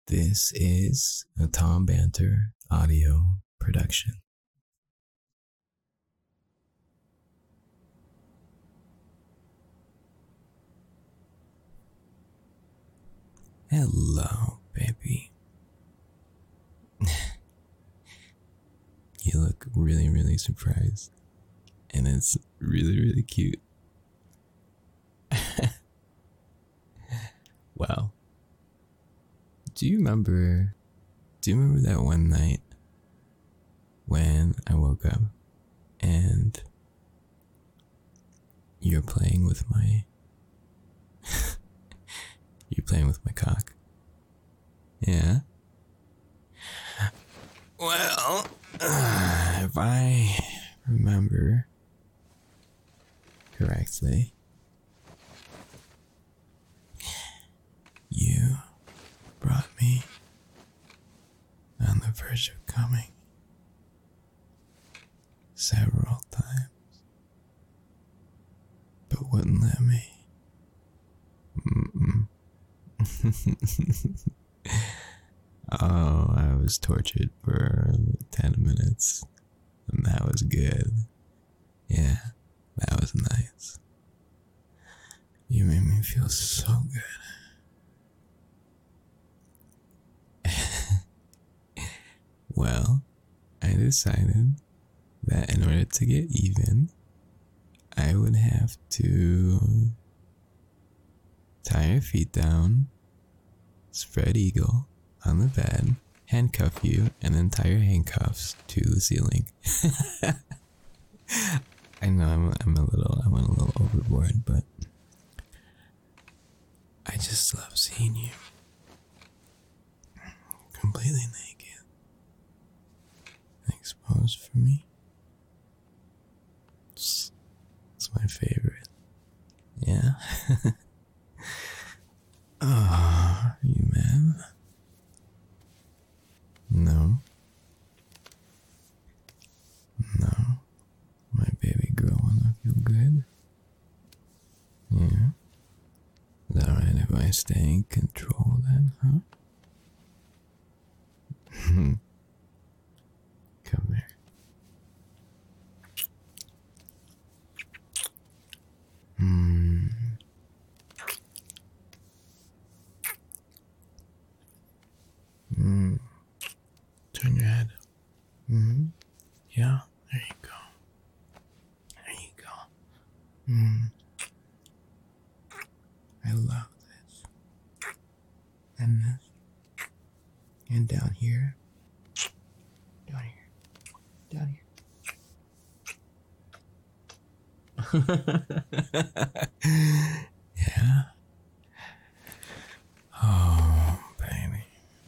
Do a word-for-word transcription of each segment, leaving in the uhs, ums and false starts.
This is a Tom Banter audio production. Hello, baby. You look really, really surprised. And it's really, really cute. Wow. Do you remember, do you remember that one night when I woke up and you're playing with my, you're playing with my cock? Yeah? Well, uh, if I remember correctly, you brought me on the verge of coming several times, but wouldn't let me. Mm-mm. Oh, I was tortured for ten minutes, and that was good. Yeah, that was nice. You made me feel so good. Well, I decided that in order to get even, I would have to tie your feet down, spread eagle on the bed, handcuff you, and then tie your handcuffs to the ceiling. I know I'm, I'm a little, I went a little overboard, but I just love seeing you completely naked. Exposed for me. It's, it's my favorite. Yeah. Oh, are you mad? No. No. My baby girl wanna feel good? Yeah. Is that right if I stay in control then, huh? Come here. Hmm. Hmm. Turn your head. Hmm. Yeah. There you go. There you go. Hmm. I love this. And this. And down here. Down here. Down here. Yeah. Oh, baby.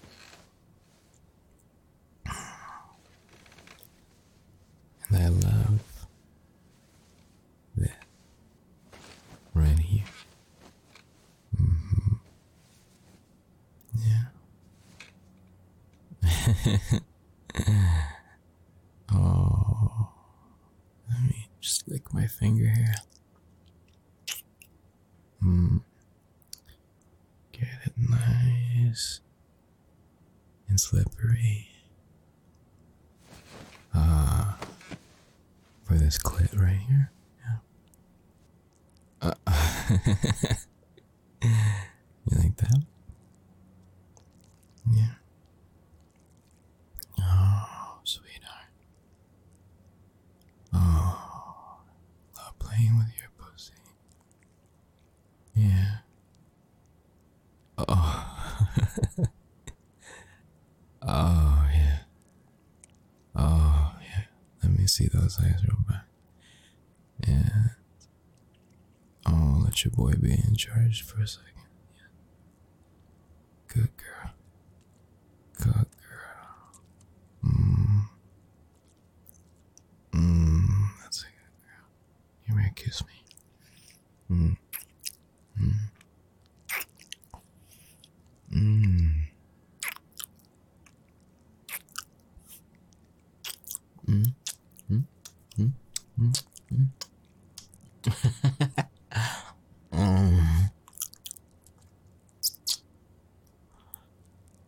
And I love this right here. Mm-hmm. Yeah. Oh. Let me just lick my finger here. Hmm. Get it nice and slippery. Ah. Uh, for this clit right here. Yeah. Uh, you like that? Yeah. Oh, sweetheart. Oh, love playing with your pussy. Yeah. Oh. Oh, yeah. Oh, yeah. Let me see those eyes real back. And oh, let your boy be in charge for a second. Yeah. Good girl. Good girl. Mmm. Mmm. That's a good girl. You may kiss me. Mmm. Mmm. Mmm. Mm, mm, mm, mm, mm. mm.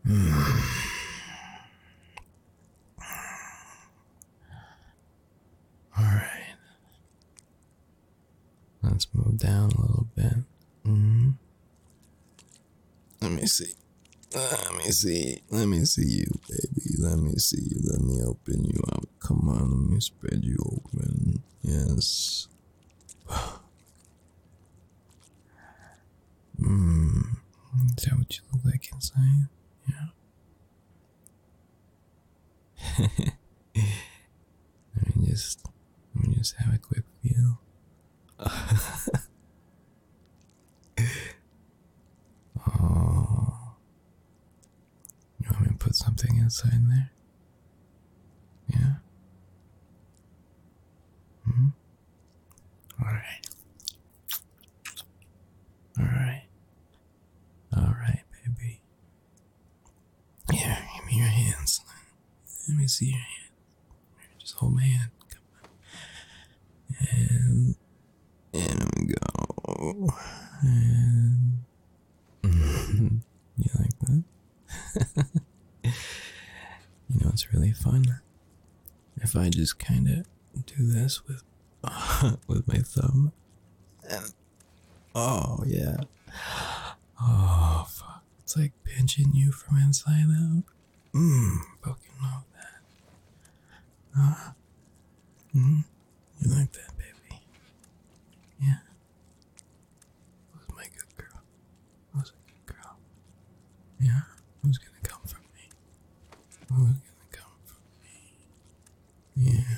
Alright. Let's move down a little bit. Mm-hmm. Let me see. Let me see. Let me see you, baby. Let me see you. Let me open you up. Come on, let me spread you open. Yes. Hmm. Is that what you look like inside? Yeah. Let me just, let me just have a quick feel. Oh. You want me to put something inside there? Yeah? Hmm? Alright. Alright. Alright, baby. Here, give me your hands. Let me see your hand. Just hold my hand. Come on. And, and let me go. And, you like that? You know, it's really fun if I just kind of do this with with my thumb. And, oh yeah. Oh fuck! It's like pinching you from inside out. Mmm, fucking love that. Uh, mm, you like that, baby? Yeah. Who's my good girl? Who's a good girl? Yeah. Who's gonna come from me? Who's gonna come from me? Yeah.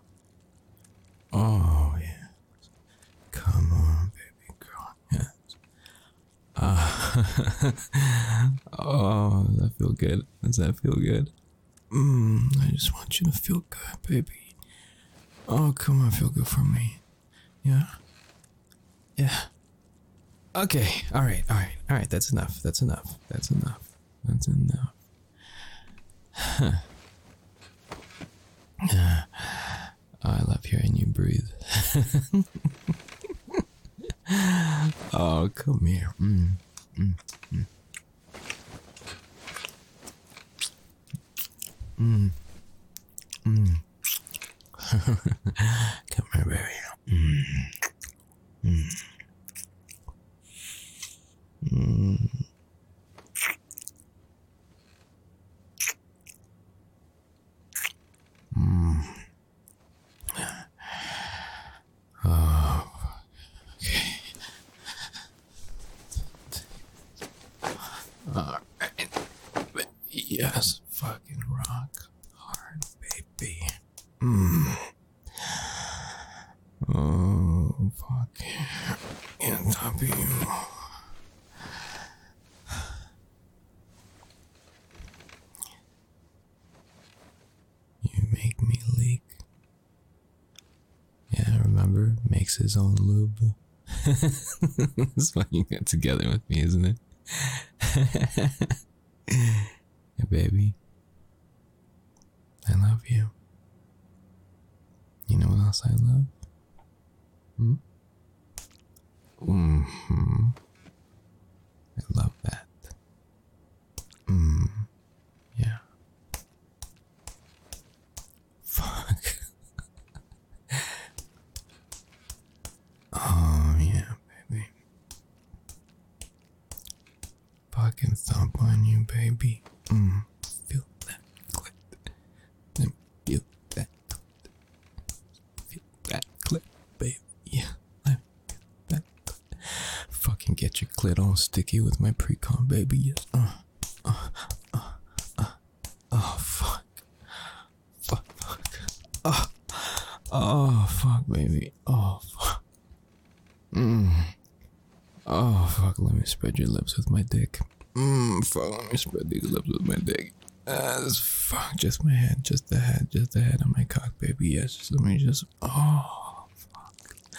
Oh yeah. Come on, baby girl. Yes. Ah. Oh, does that feel good? Does that feel good? Mmm, I just want you to feel good, baby. Oh, come on, feel good for me. Yeah? Yeah. Okay, alright, alright, alright, that's enough, that's enough, that's enough, that's enough. Huh. Oh, I love hearing you breathe. Oh, come here. Mm, mm, mm. Mm. Mm. Come here, baby. Mm. Mm. Mm. Mm. Oh, okay. All right. Yes, fucking rock hard, baby. Mm. Oh, fuck. On top of you. You make me leak. Yeah, remember? Makes his own lube. It's fun you got together with me, isn't it? Hey, baby. I love you. You know what else I love? Hmm? Mm-hmm. I love that. Mm. Yeah. Fuck. Oh, yeah, baby. Fucking thump on you, baby. Mm. Feel that clit. Let me feel that clit. Feel that clit, baby. Yeah. Let me feel that clit. Fucking get your clit all sticky with my pre-com, baby. Yes. Uh, uh, uh, uh. Oh, fuck. Fuck, fuck. Oh, oh, fuck, baby. Oh, fuck. Mmm. Oh, fuck, let me spread your lips with my dick. Mmm, fuck, let me spread these lips with my dick. Uh, just, fuck, just my head, just the head, just the head on my cock, baby. Yes, just let me just, oh, fuck.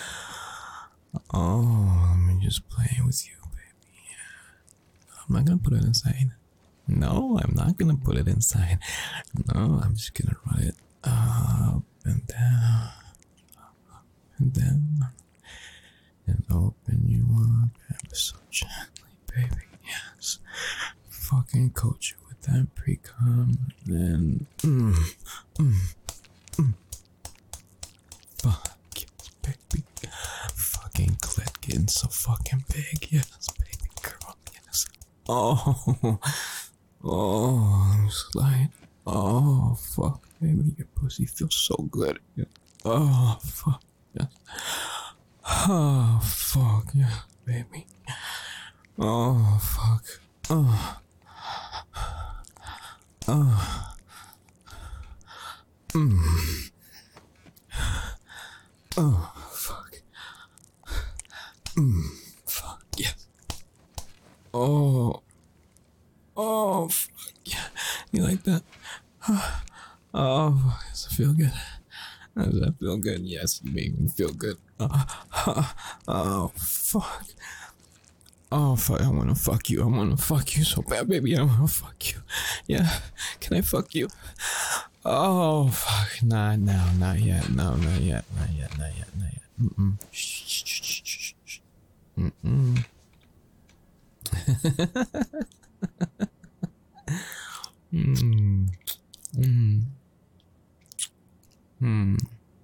Oh, let me just play with you, baby. I'm not gonna put it inside. No, I'm not gonna put it inside. No, I'm just gonna run it up and down, up and down, and open you up ever so gently, baby. Yes, fucking coat you with that pre-com, then mm, mm, mm. Fuck, baby. Fucking clit getting so fucking big. Yes, baby girl. Yes. Oh, oh, I'm slide. Oh, fuck, baby. Your pussy feels so good. Yeah. Oh, fuck. Yes. Oh, fuck. Yeah, baby. Oh, fuck. Oh. Oh. Mm. Oh, fuck. Mm. Fuck, yes. Oh. Oh, fuck, yeah. You like that? Oh, fuck. Does it feel good? Does that feel good? Yes, you make me feel good. Oh, oh, fuck. Oh, fuck. I wanna fuck you. I wanna fuck you so bad, baby. I wanna fuck you. Yeah. Can I fuck you? Oh, fuck. Nah, no, not yet. No, not yet. Not yet. Not yet. Not yet. Mm-mm. Shh, shh, shh, shh, shh. Mm-mm. mm. Mm. Hmm.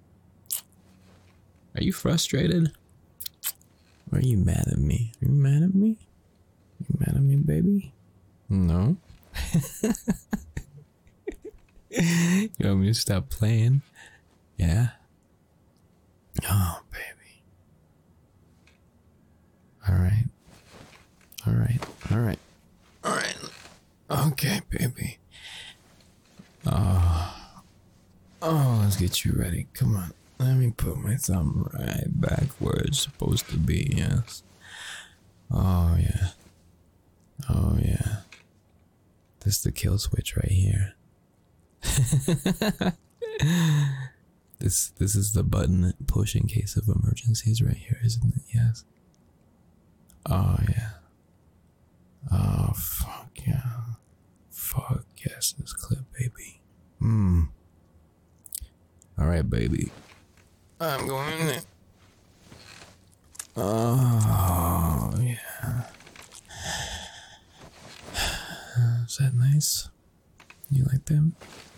Are you frustrated? Or are you mad at me? Are you mad at me? You mad at me, baby? No. You want me to stop playing? Yeah? Oh, baby. Alright. Alright. Alright. Alright. Okay, baby. Oh. Oh, let's get you ready. Come on. Let me put my thumb right back where it's supposed to be, yes. Oh, yeah. Oh, yeah. This is the kill switch right here. this this is the button push in case of emergencies right here, isn't it? Yes. Oh, yeah. Oh, fuck yeah. Fuck yes, this clip, baby. Hmm. Alright, baby. I'm going in there. Oh, yeah. Is that nice? You like them?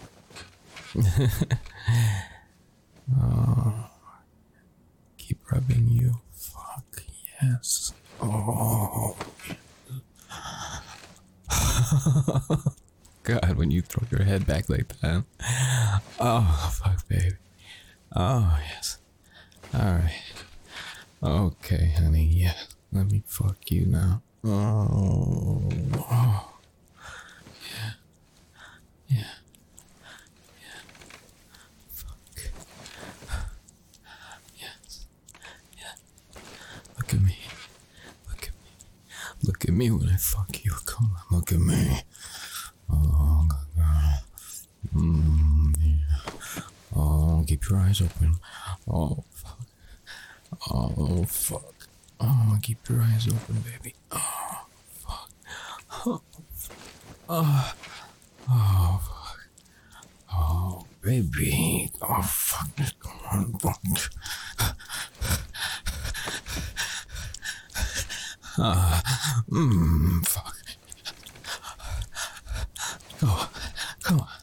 Oh. Keep rubbing you. Fuck yes. Oh. God, when you throw your head back like that. Oh, fuck, baby. Oh, yes. Alright. Okay, honey, yeah. Let me fuck you now. Oh. Oh. Yeah. Yeah. Yeah. Fuck. Yes. Yeah. Look at me. Look at me. Look at me when I fuck you. Come on, look at me. Oh, God. Mm, yeah. Oh, keep your eyes open. Oh, fuck. Oh, fuck. Oh, keep your eyes open, baby. Oh, fuck. Oh, oh, oh fuck. Oh, baby. Oh, fuck. Come on, fuck. Ah, mmm, fuck. Oh, come on.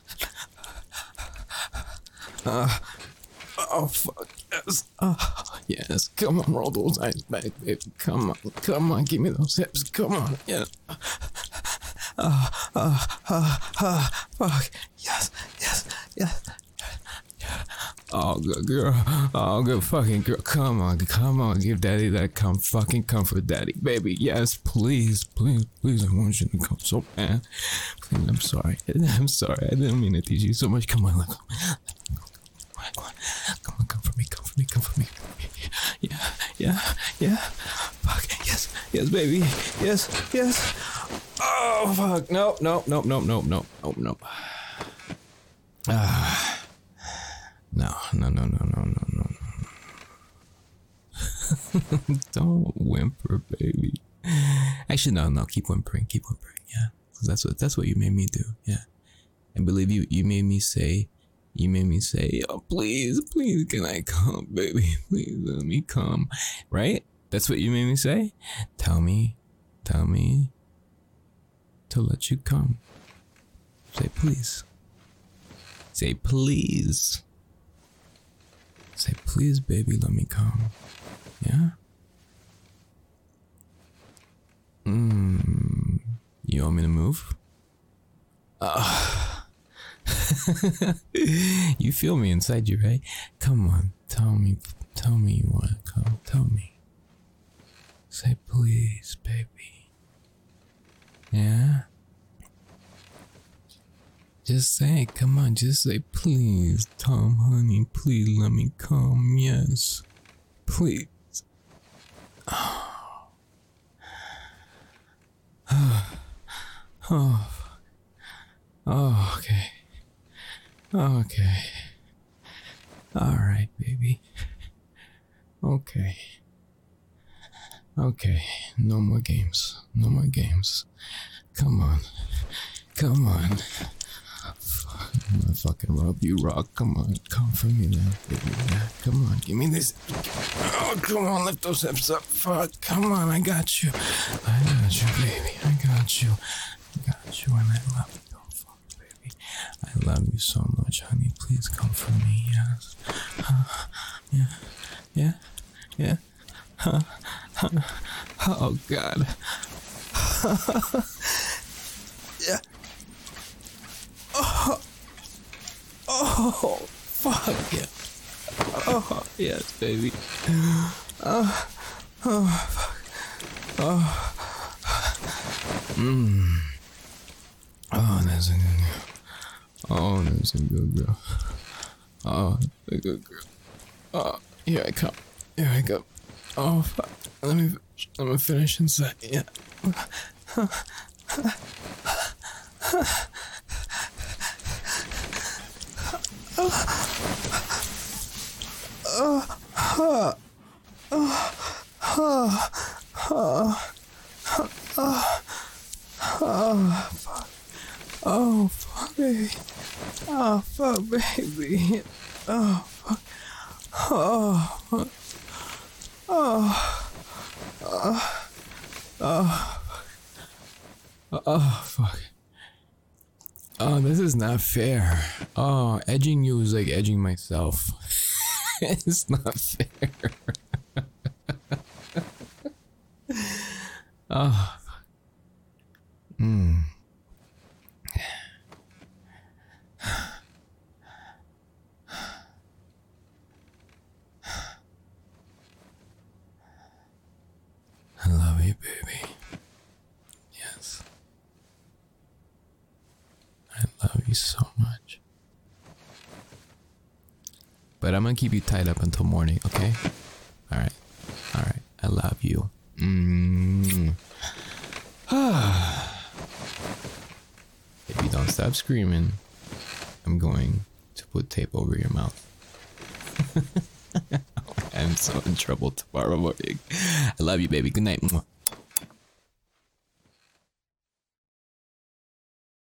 Uh, oh, fuck, yes. Oh, yes. Come on, roll those eyes back, baby. Come on, come on, give me those hips. Come on, yeah. Uh, uh, uh, uh, fuck. Yes, yes, yes. Oh, good girl. Oh, good fucking girl. Come on, come on. Give daddy that come fucking comfort, daddy. Baby, yes, please, please, please. I want you to come so bad. Please, I'm sorry. I'm sorry. I didn't mean to teach you so much. Come on, look. Come on, come on, come for me, come for me, come for me. Yeah, yeah, yeah. Fuck, yes, yes, baby. Yes, yes. Oh, fuck. No, no, no, no, no, no, no, no. Ah. No, no, no, no, no, no, no, no. Don't whimper, baby. Actually, no, no. Keep whimpering. Keep whimpering. Yeah, that's what that's what you made me do. Yeah, I believe you. You made me say. You made me say, "Oh, please, please, can I come, baby? Please let me come." Right? That's what you made me say. Tell me, tell me to let you come. Say please. Say please. Say please, baby, let me come. Yeah? Mmm. You want me to move? Uh. You feel me inside you, right? Come on, tell me, tell me you want to come. Tell me. Say please, baby. Yeah? Just say it, come on, just say please, Tom, honey, please let me come, yes. Please. Oh. Oh. Oh, okay. Okay. Alright, baby. Okay. Okay. No more games. No more games. Come on. Come on. Fuck, I'm gonna fucking rub you rock. Come on. Come for me now, baby. Yeah, come on. Give me this. Oh, come on. Lift those hips up. Fuck. Come on. I got you. I got you, baby. I got you. I got you, and I love you. I love you so much, honey. Please come for me, yes. Uh, yeah, yeah, yeah. Uh, uh, oh, God. Yeah. Oh, oh, fuck yeah. Oh, yes, baby. Oh, oh, fuck. Oh. Mmm. Oh, that's a good girl. Oh, that's a good girl. Oh, a good girl. Oh, here I come. Here I go. Oh, fuck. Let me finish. Let me finish inside. Yeah. Oh, fuck, baby. Oh, fuck, baby. Oh, fuck. Oh, fuck. Oh. Oh. Oh, fuck. Oh, fuck. Oh, this is not fair. Oh, edging you is like edging myself. It's not fair. Oh. Hmm. I love you, baby. Yes. I love you so much. But I'm gonna keep you tied up until morning, okay? Alright. Alright. I love you. Mm. If you don't stop screaming, I'm going to put tape over your mouth. I'm so in trouble tomorrow morning. I love you, baby. Good night.